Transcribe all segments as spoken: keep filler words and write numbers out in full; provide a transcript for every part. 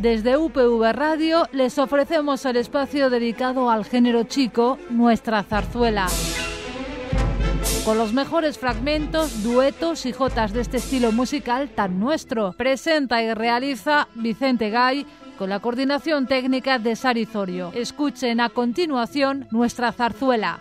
Desde U P V Radio les ofrecemos el espacio dedicado al género chico, Nuestra Zarzuela. Con los mejores fragmentos, duetos y jotas de este estilo musical tan nuestro. Presenta y realiza Vicente Gay con la coordinación técnica de Sari Zorio. Escuchen a continuación Nuestra Zarzuela.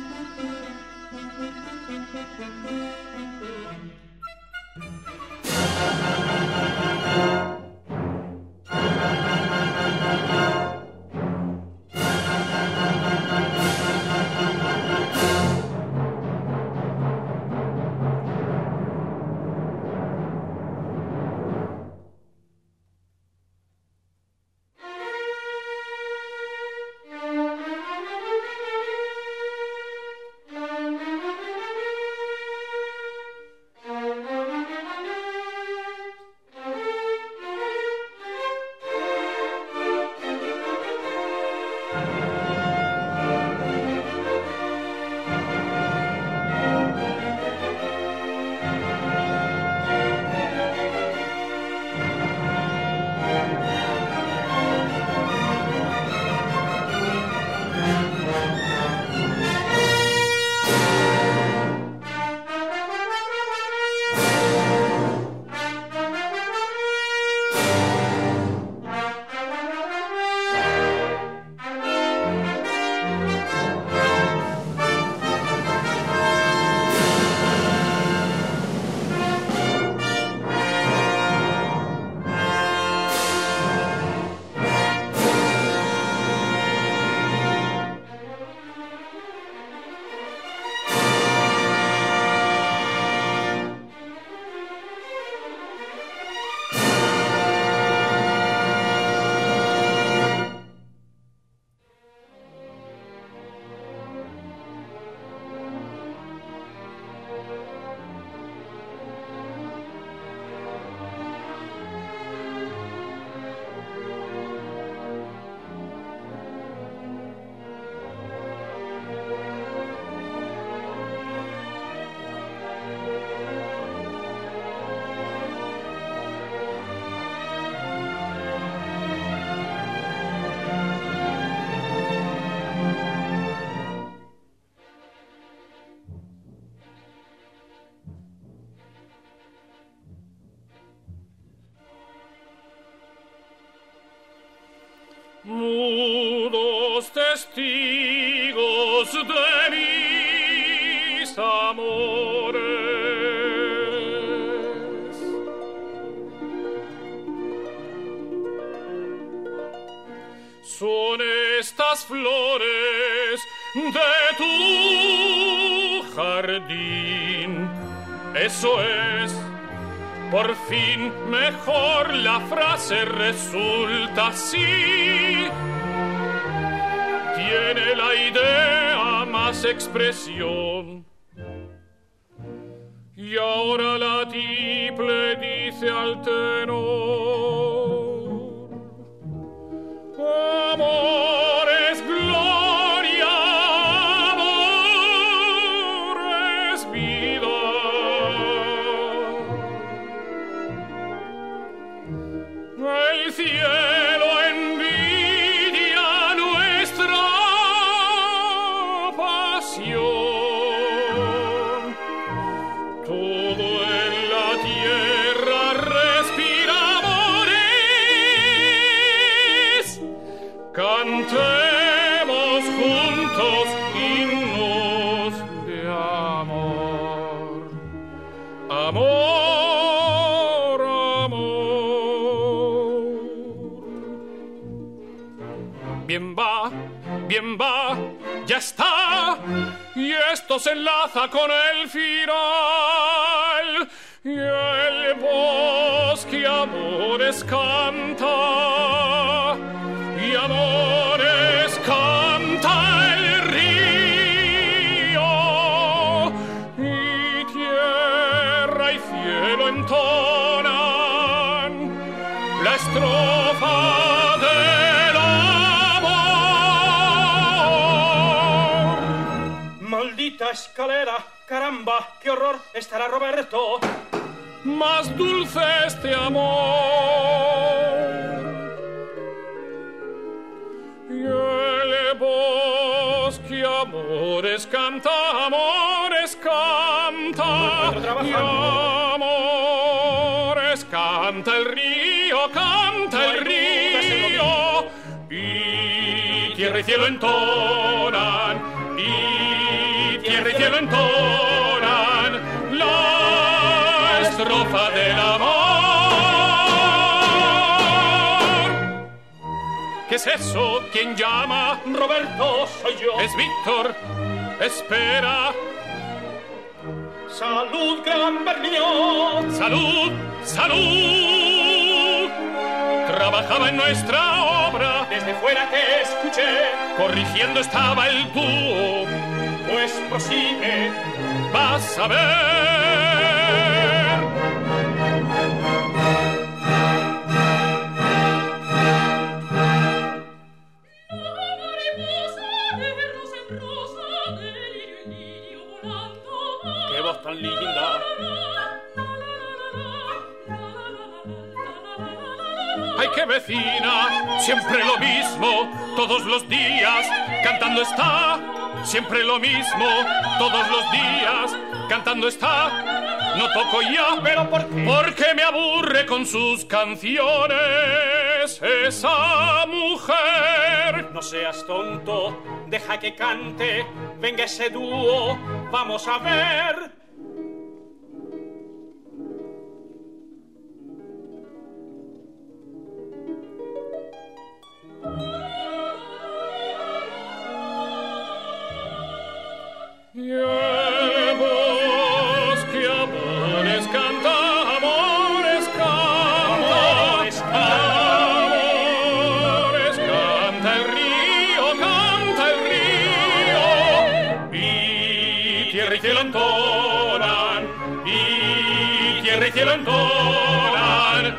Mudos testigos de mis amores, son estas flores de tu jardín. Eso es, por fin mejor la frase resulta así. Tiene la idea más expresión. Y ahora la tiple dice al tenor: amor es gloria, amor es vida. El cielo envidia nuestra pasión. Todo en la tierra respira amores. Cantemos juntos himnos de amor. Amor, amor. Bien va, bien va, ya está. Y esto se enlaza con el final. Y el bosque amores canta. Y amores canta el río. Y tierra y cielo entonan la estrofa del amor. Maldita escalera, caramba, qué horror, estará Roberto. Más dulce este amor Y el bosque amores canta, amores canta, y amores canta el río, canta el río, y tierra y cielo entonan, y tierra y cielo entonan la estrofa del amor. ¿Qué es eso? ¿Quién llama? Roberto, soy yo. Es Víctor. Espera. Salud, gran Berlioz. Salud, salud. Trabajaba en nuestra obra. Desde fuera te escuché. Corrigiendo estaba el dúo. Pues prosigue. Vas a ver. ¡Qué voz tan linda! ¡Ay, qué vecina! Siempre lo mismo, todos los días, cantando está. Siempre lo mismo, todos los días, cantando está. No toco ya, ¿pero por qué? Porque me aburre con sus canciones esa mujer. No seas tonto, deja que cante. Venga ese dúo, vamos a ver. Y el bosque amores canta, amores canta, Amores canta. amores canta el río, canta el río, y tierra y cielo entonan, y tierra y cielo entonan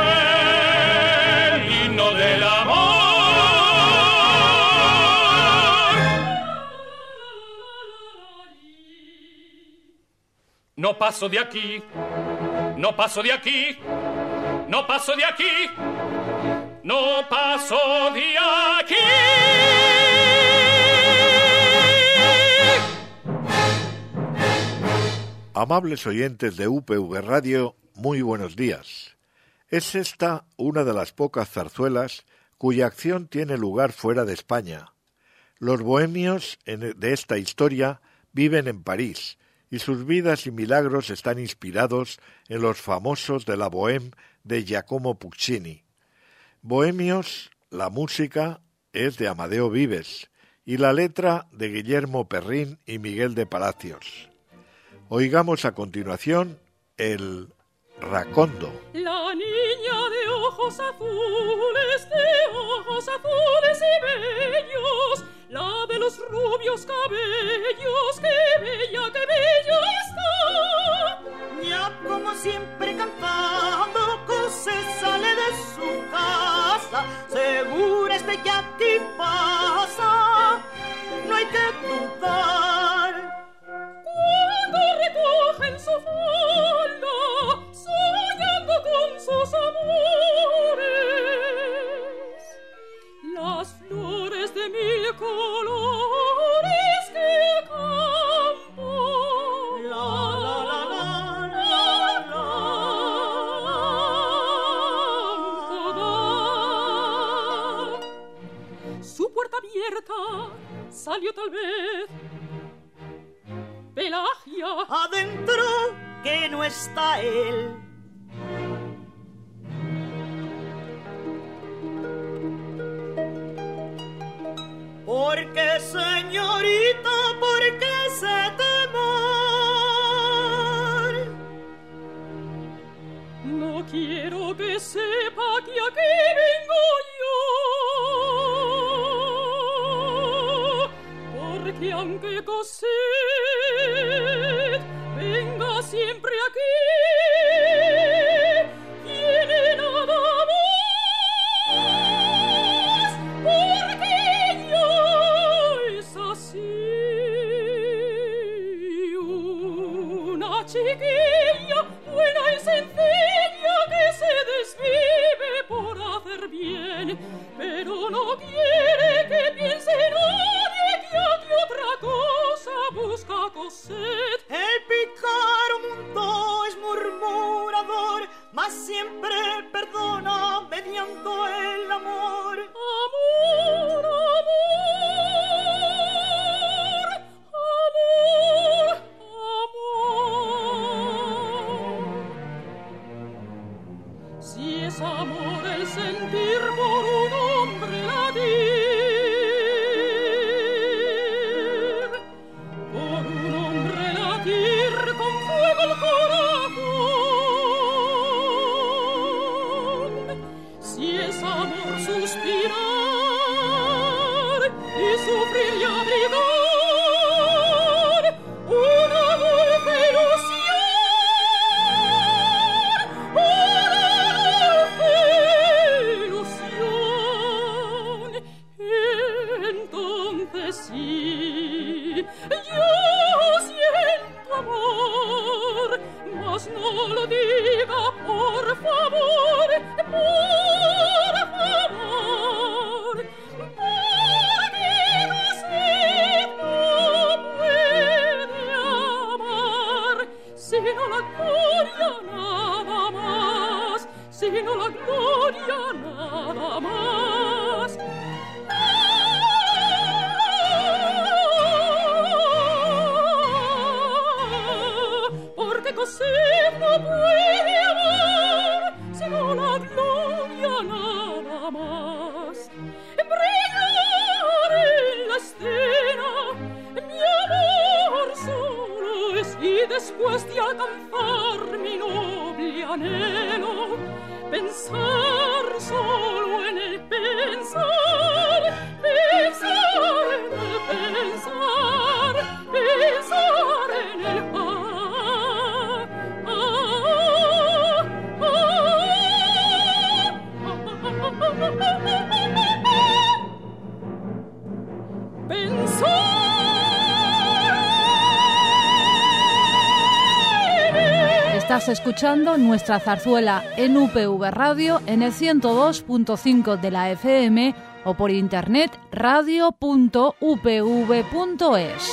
el himno del amor. No paso de aquí, no paso de aquí, no paso de aquí, no paso de aquí. Amables oyentes de U P V Radio, muy buenos días. Es esta una de las pocas zarzuelas cuya acción tiene lugar fuera de España. Los bohemios de esta historia viven en París, y sus vidas y milagros están inspirados en los famosos de la Bohème de Giacomo Puccini. Bohemios, la música es de Amadeo Vives y la letra de Guillermo Perrín y Miguel de Palacios. Oigamos a continuación el Racondo. La niña de ojos azules, de ojos azules y bellos, la de los rubios cabellos, qué bella, qué bella está. Ya como siempre cantando, se sale de su casa, segura este ya que pasa, no hay que dudar. Cuando recogen su falda, soñando con sus amores, las flores de mil colores que el campo, La la la la la la, da. Su puerta abierta salió tal vez Pelagia. adentro que no está él. Porque señorita, ¿por qué ese temor? No quiero que sepa que aquí vengo yo, porque aunque Cosette venga siempre aquí, tiene nada más, porque yo es así, una chiquilla buena y sencilla que se desvive por hacer bien, pero no quiere sino la gloria nada más. Porque Cosette no puede amar sino la gloria nada más. Brillar en la escena mi amor solo es, y después de alcanzar mi noble anhelo, pensar solo en el pensar, pensar en el pensar, pensar en el ah, ah, ah, ah, pensar. Estás escuchando nuestra zarzuela en U P V Radio en el ciento dos punto cinco de la F M o por internet radio punto u p v punto es.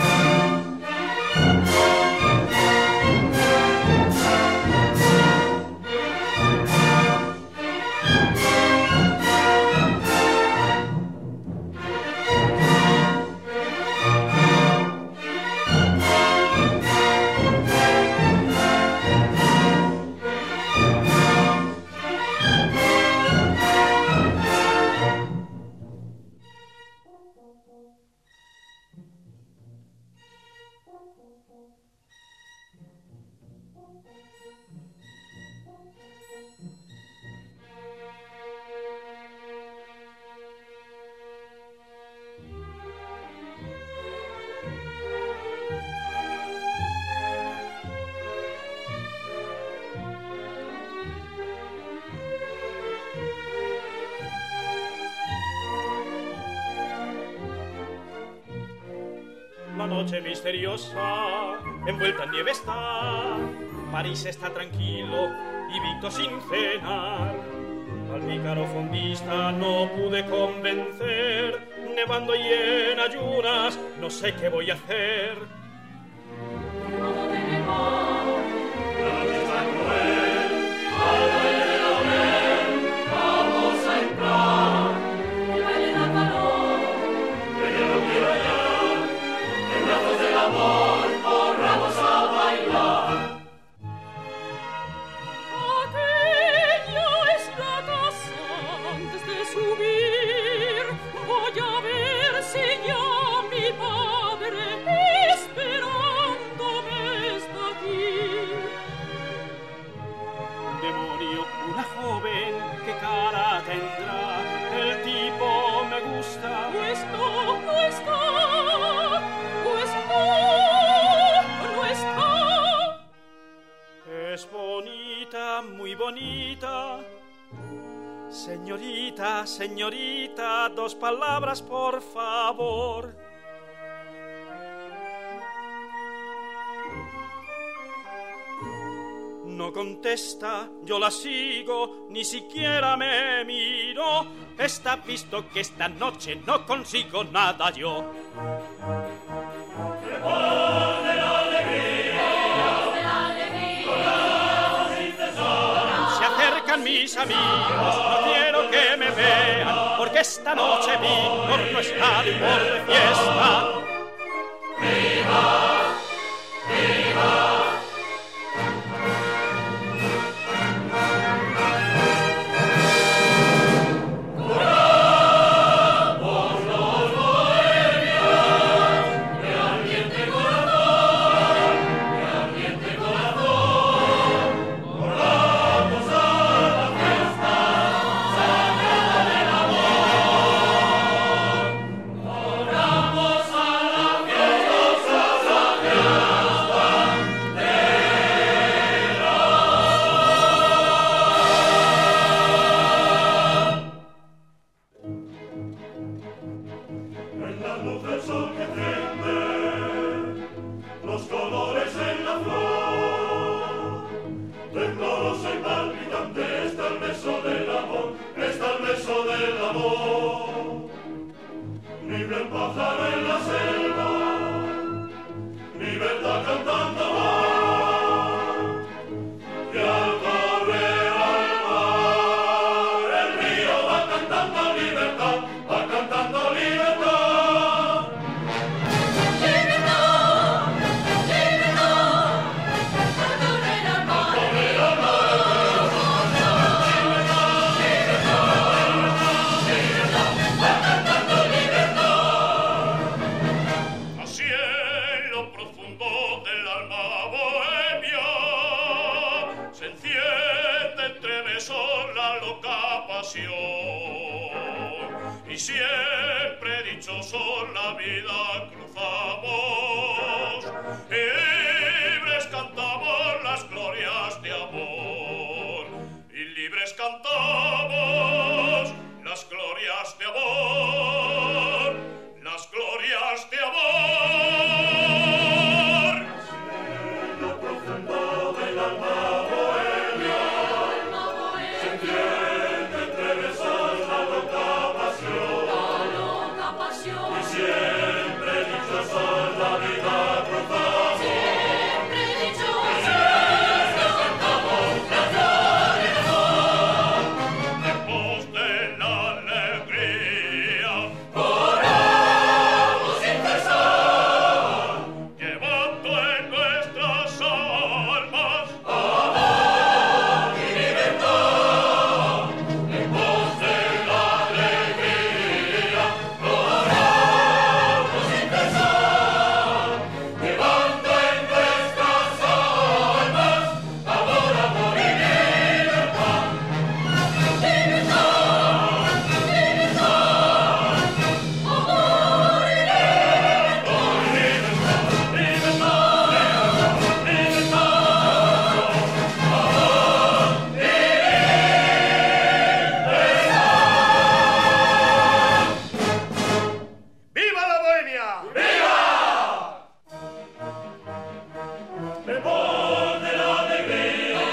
La noche misteriosa, envuelta en nieve está. París está tranquilo y Víctor sin cenar. Al pícaro fondista no pude convencer. Nevando y en ayunas, no sé qué voy a hacer. Vamos a entrar, el baile da calor, que yo no quiero hallar, en brazos del amor, corramos a bailar. Aquella es la casa antes de subir, voy a ver si ya mi padre esperándome está aquí. Demonio, una joven, ¿qué cara tendrá? El tipo me gusta. Pues no, no está, pues no, no está. Es bonita, muy bonita. Señorita, señorita, dos palabras por favor. No contesta, yo la sigo, ni siquiera me miro. Está visto que esta noche no consigo nada yo. ¡Que pone la alegría! ¡La alegría! Se acercan mis amigos, no quiero que me vean, porque esta noche Víctor no está de humor de fiesta. ¡Viva! ¡Viva! Cantando va, y al correr al mar siempre dichoso la vida cruzamos, y libres cantamos las glorias de amor, y libres cantamos las glorias de amor, las glorias de amor. Cielo profundo del alma bohemia, se entiende entre besos la loca pasión, y siempre dichosos la vida cruzamos, siempre dichosos cantamos la gloria de amor. En pos de la alegría oramos sin cesar, llevando en nuestras almas amor y libertad. En pos de la alegría oramos sin cesar, llevando en nuestras almas amor, amor y libertad. ¡Viva la Bohemia! ¡Viva! En pos de la alegría,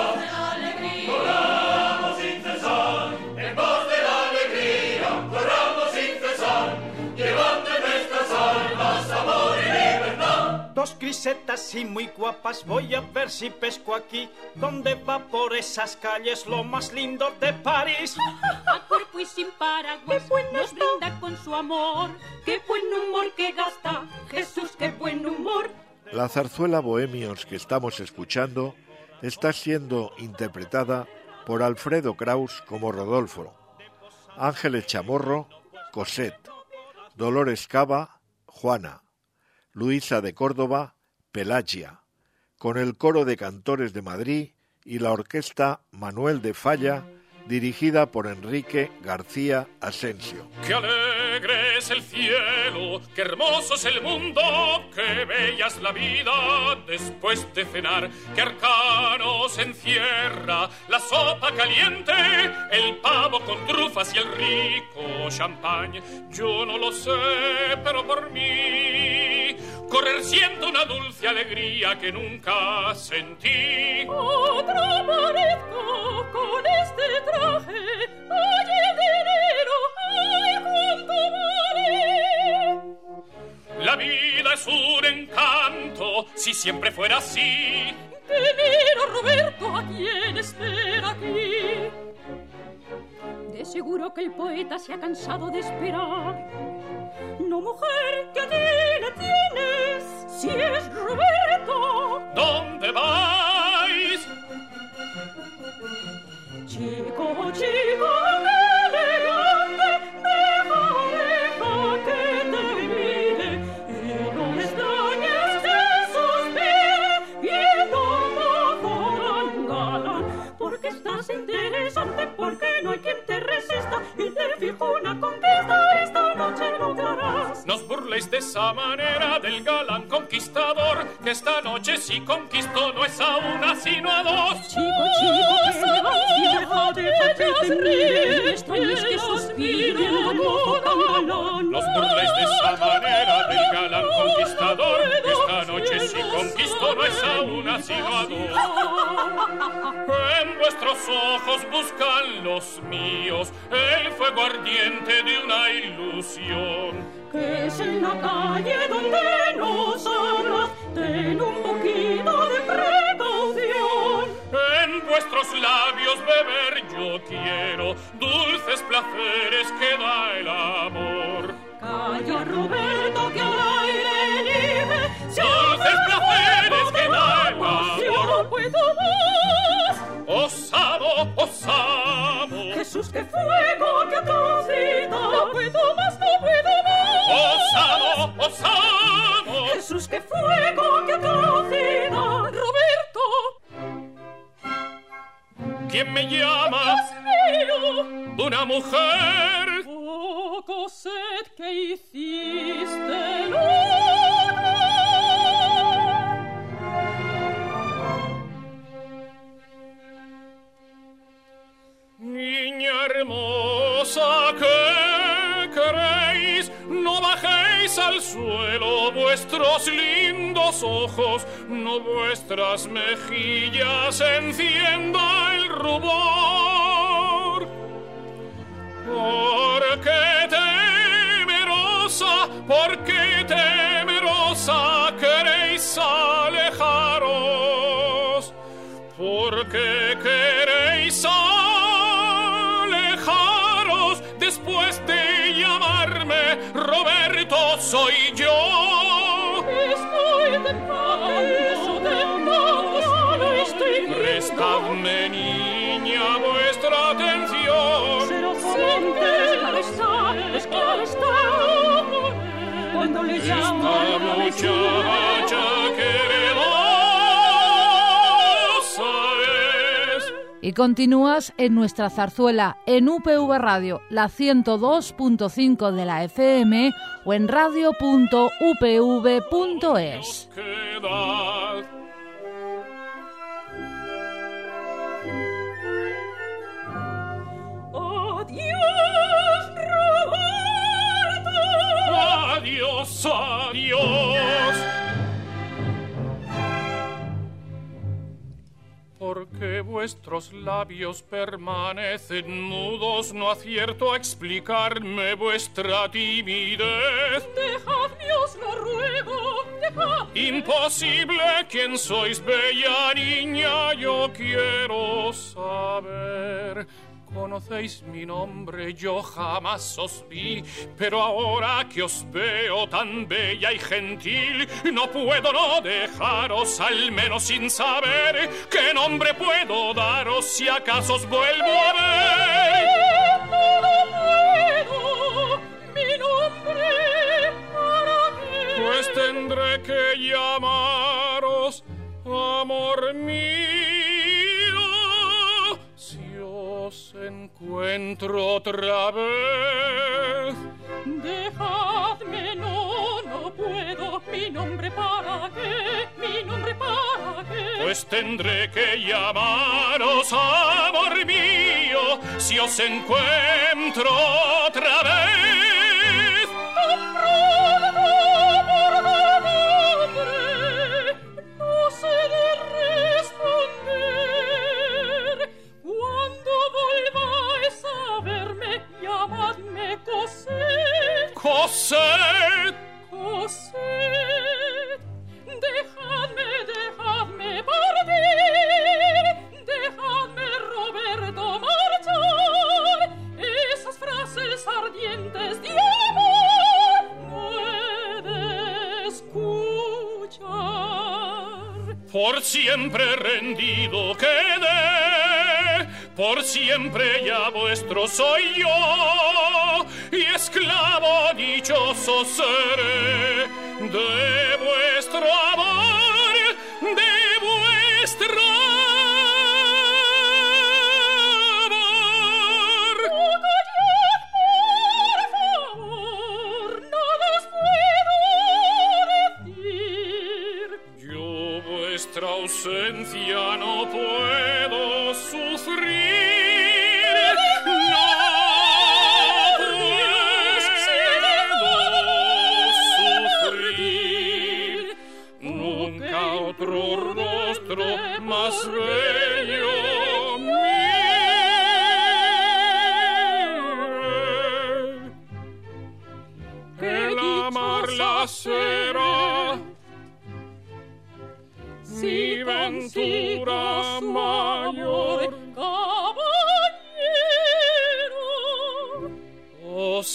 corramos sin cesar. En pos de la alegría, corramos sin cesar, llevando en nuestras almas amor y libertad. Dos grisetas y muy guapas, voy a ver si pesco aquí, donde va por esas calles lo más lindo de París. A cuerpo y sin paraguas nos brinda con su amor. ¡Qué buen humor que gasta! Jesús, qué buen humor. La zarzuela Bohemios que estamos escuchando está siendo interpretada por Alfredo Kraus como Rodolfo, Ángeles Chamorro, Cosette, Dolores Cava, Juana, Luisa de Córdoba, Pelagia, con el Coro de Cantores de Madrid y la Orquesta Manuel de Falla, dirigida por Enrique García Asensio. ¡Qué alegre es el cielo! ¡Qué hermoso es el mundo! ¡Qué bella es la vida después de cenar! ¡Qué arcano se encierra la sopa caliente! El pavo con trufas y el rico champán. Yo no lo sé, pero por mí correr siento una dulce alegría que nunca sentí. Otra parezco con este traje. ¡Ay, el dinero! ¡Ay, cuánto vale! La vida es un encanto, si siempre fuera así. Te miro, Roberto, ¿a quién espera aquí? De seguro que el poeta se ha cansado de esperar. No, mujer, que allí le tienes, si es Roberto. ¿Dónde vais? Chico, chico, qué elegante, deja, deja que te mire, y no me extrañes que suspire, viendo mozo tan galán, porque estás interesante, porque no hay quien te resista, y te fijo una conquista, esta noche lograrás. No os burléis de esa manera del galán conquistador, que esta noche si conquisto no es a una sino a dos. Chico, chico, que elegancia, deja, deja que te mire, no extrañes que suspire el mozo tan galán. No os burléis de esa manera del galán conquistador, que esta noche si conquisto no es a una sino a dos. En vuestros ojos buscan los míos el fuego ardiente de una ilusión. Que es en la calle donde nos hablas, ten un poquito de precaución. En vuestros labios beber yo quiero dulces placeres que da el amor. Calla, Roberto, que al aire libre se dulces placeres que da el amor. No puedo más. Os amo, os amo. Jesús, qué fuego, qué atrocidad. No puedo más, no puedo más. Os amo, os amo. Jesús, qué fuego, qué atrocidad. Roberto. ¿Quién me llama? Dios mío. Una mujer. Poco ¿Qué hiciste, loca? Niña hermosa, ¿qué queréis? No bajéis al suelo vuestros lindos ojos, no vuestras mejillas encienda el rubor. ¿Por qué temerosa, por qué temerosa queréis alejaros? ¿Por qué queréis alejaros después de llamarme Roberto soy yo? Estoy temblando, temblando, solo estoy viendo. Prestadme, niña, vuestra atención. Pero siente, claro está, es claro está. Cuando le Esta llamo, muchacha queredosa es. Y continúas en nuestra zarzuela en U P V Radio, la ciento dos punto cinco de la F M o en radio punto u p v punto es. Quedad. Adiós, Roberto. Adiós, adiós. Porque vuestros labios permanecen mudos, no acierto a explicarme vuestra timidez. Dejadme, os lo ruego, dejadme. Imposible, ¿quién sois, bella niña? Yo quiero saber. Conocéis mi nombre, yo jamás os vi, pero ahora que os veo tan bella y gentil, no puedo no dejaros, al menos sin saber qué nombre puedo daros, si acaso os vuelvo a ver. No puedo, mi nombre, ¿para qué? Pues tendré que llamaros, amor mío. Os encuentro otra vez. Dejadme, no, no puedo. Mi nombre para qué, mi nombre para qué. Pues tendré que llamaros, amor mío, si os encuentro otra vez. Tan pronto por dar nombre, no sé de responder. Cuando volváis a verme, llamadme Cosette. Cosette. Cosette. Dejadme, dejadme partir. Dejadme, Roberto, marchar. Esas frases ardientes de amor no he de escuchar. Por siempre rendido quedé, por siempre ya vuestro soy yo, y esclavo dichoso seré de vuestro amor, de vuestro amor. Oh, callad, por favor, nada os puedo decir. Yo vuestra ausencia no puedo sufrir. Otro rostro más bello mire, el amarla será mi ventura mayor. Caballero, os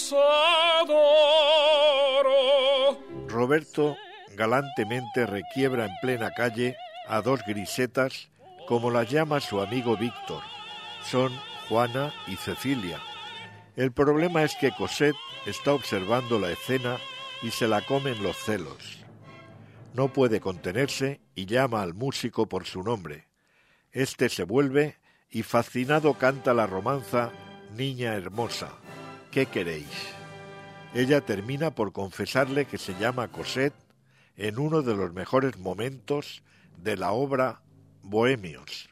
adoro. Roberto galantemente requiebra en plena calle a dos grisetas, como las llama su amigo Víctor. Son Juana y Cecilia. El problema es que Cosette está observando la escena y se la comen los celos. No puede contenerse y llama al músico por su nombre. Este se vuelve y fascinado canta la romanza Niña hermosa, ¿qué queréis? Ella termina por confesarle que se llama Cosette en uno de los mejores momentos de la obra Bohemios.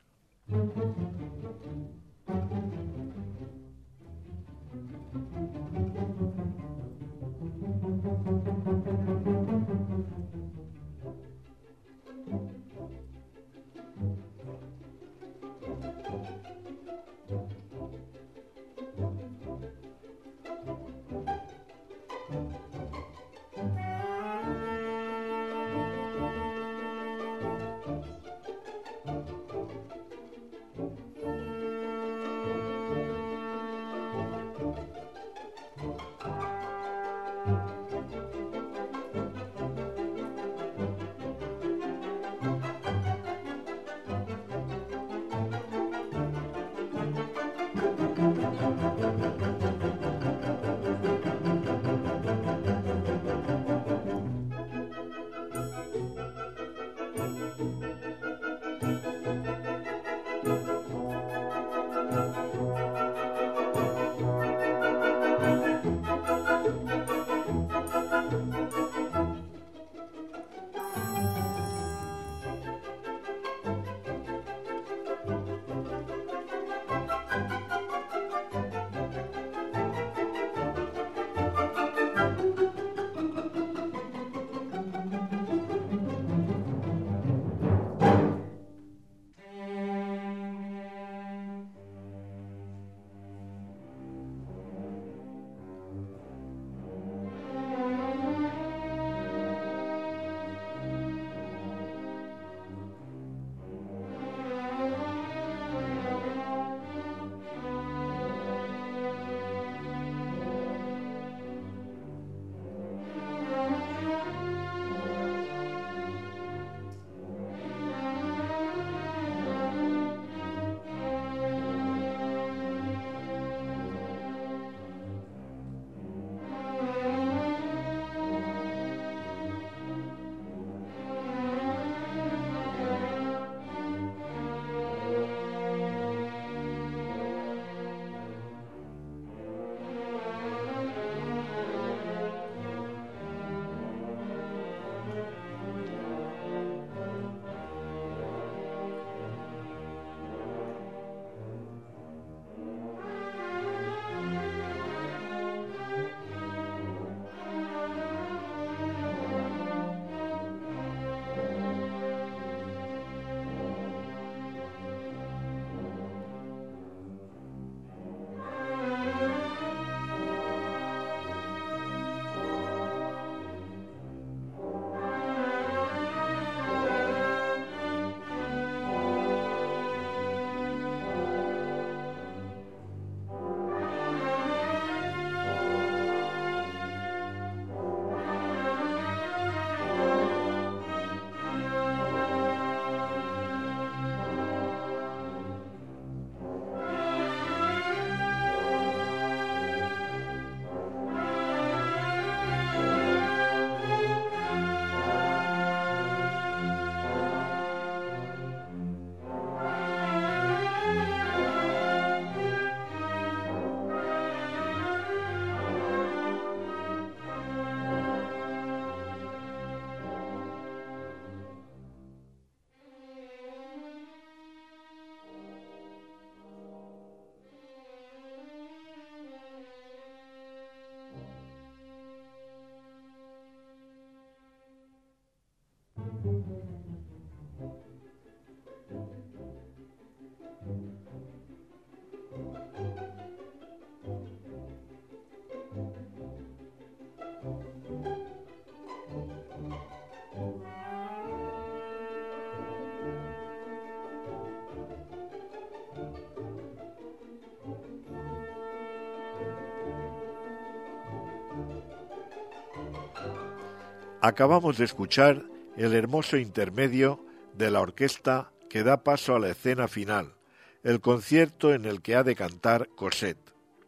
Acabamos de escuchar el hermoso intermedio de la orquesta que da paso a la escena final, el concierto en el que ha de cantar Cosette.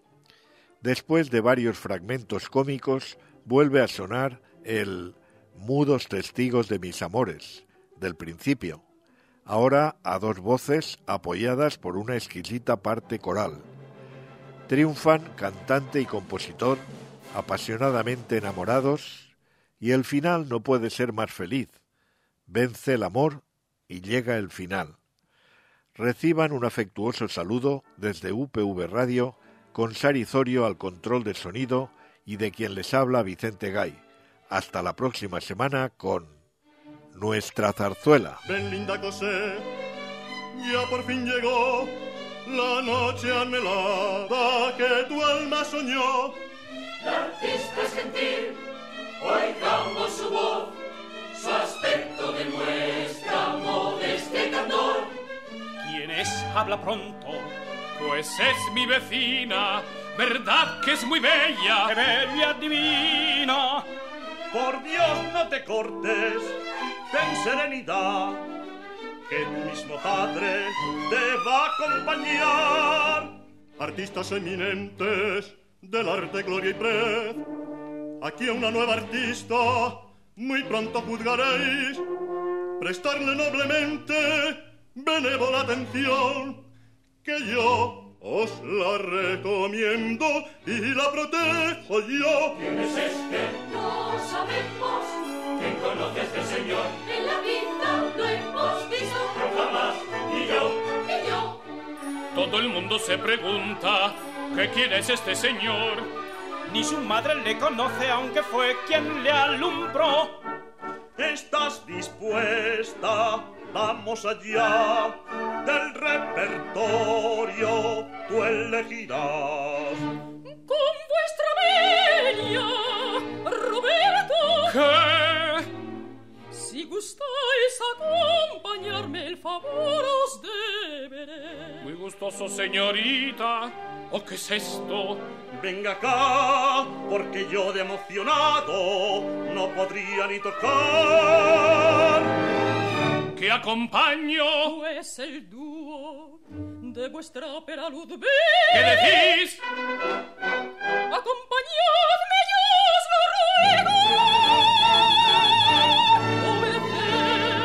Después de varios fragmentos cómicos, vuelve a sonar el «Mudos testigos de mis amores» del principio, ahora a dos voces apoyadas por una exquisita parte coral. Triunfan cantante y compositor apasionadamente enamorados, y el final no puede ser más feliz. Vence el amor y llega el final. Reciban un afectuoso saludo desde U P V Radio, con Sari Zorio al control del sonido y de quien les habla Vicente Gay. Hasta la próxima semana con Nuestra Zarzuela. Ven, linda Cosé, ya por fin llegó la noche anhelada que tu alma soñó. La artista es gentil, oigamos su voz, su aspecto demuestra modestia y candor. ¿Quién es? Habla pronto. Pues es mi vecina, verdad que es muy bella. ¡Qué bella divina! Por Dios no te cortes, ten serenidad, que tu mismo padre te va a acompañar. Artistas eminentes del arte, gloria y prez, aquí a una nueva artista muy pronto juzgaréis. Prestarle noblemente benévola atención, que yo os la recomiendo y la protejo yo. ¿Quién es este? No sabemos. ¿Quién conoce a este señor? En la vida lo hemos visto, pero jamás, ni yo, ni yo. Todo el mundo se pregunta que quién es este señor. Ni su madre le conoce, aunque fue quien le alumbró. ¿Estás dispuesta? Vamos allá, del repertorio tú elegirás. Con vuestra venia, Roberto. ¿Qué? Si gustáis acompañarme, el favor os deberé. Muy gustoso, señorita. ¿O qué es esto? Venga acá, porque yo de emocionado no podría ni tocar. ¿Qué acompaño? Pues el dúo de vuestra ópera Ludwig. ¿Qué decís? Acompañadme, yo os lo ruego. Obedeced.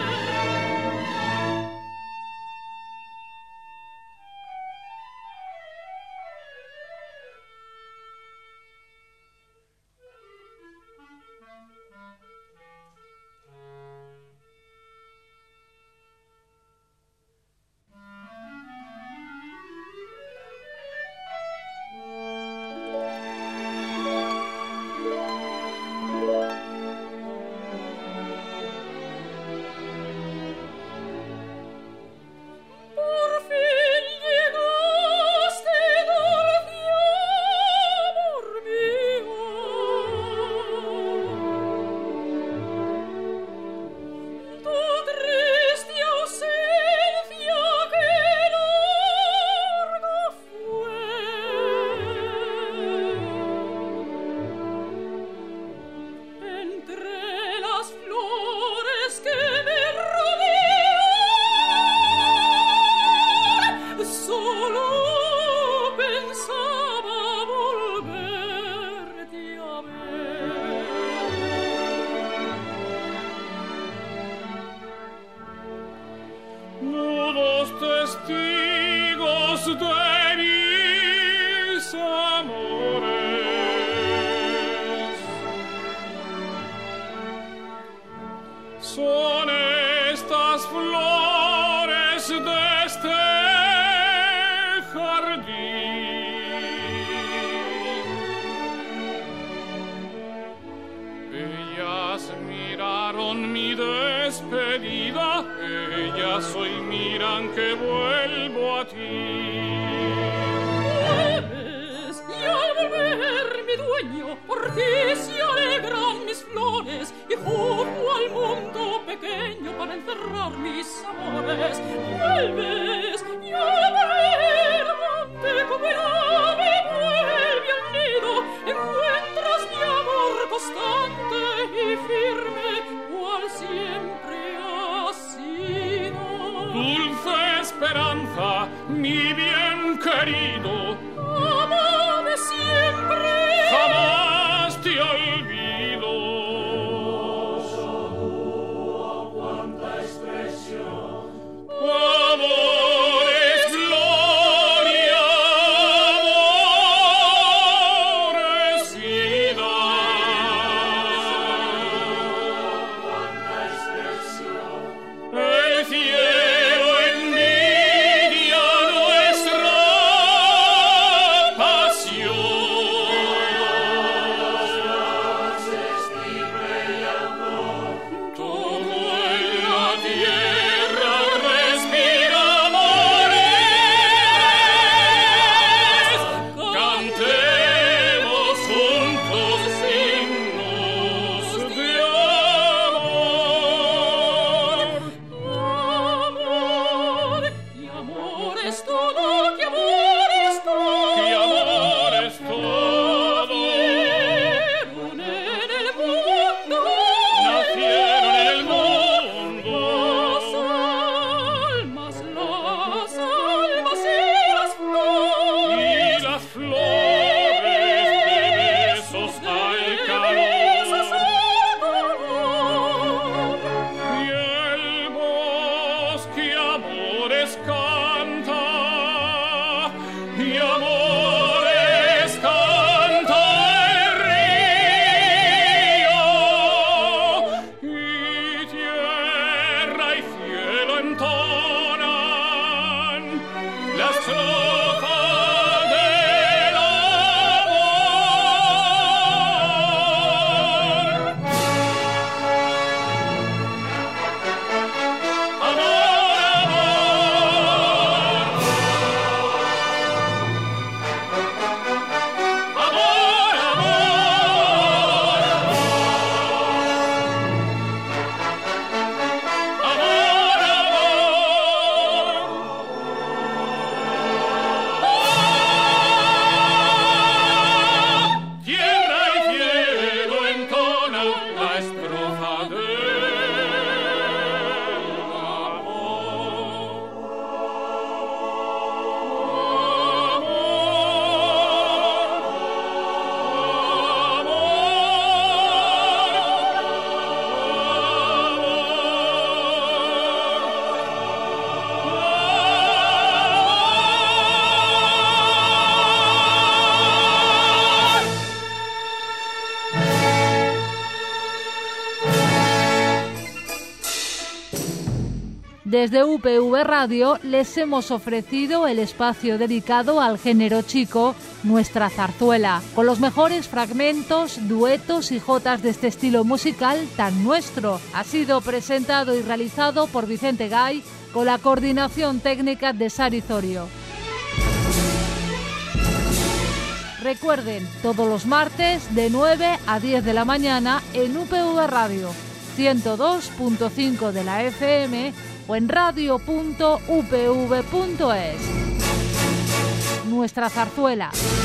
Gloria, amores y Desde U P V Radio les hemos ofrecido el espacio dedicado al género chico, Nuestra Zarzuela, con los mejores fragmentos, duetos y jotas de este estilo musical tan nuestro. Ha sido presentado y realizado por Vicente Gay, con la coordinación técnica de Sari Zorio. Recuerden, todos los martes de nueve a diez de la mañana en U P V Radio, ciento dos punto cinco de la F M o en radio punto u p v punto es. Nuestra Zarzuela.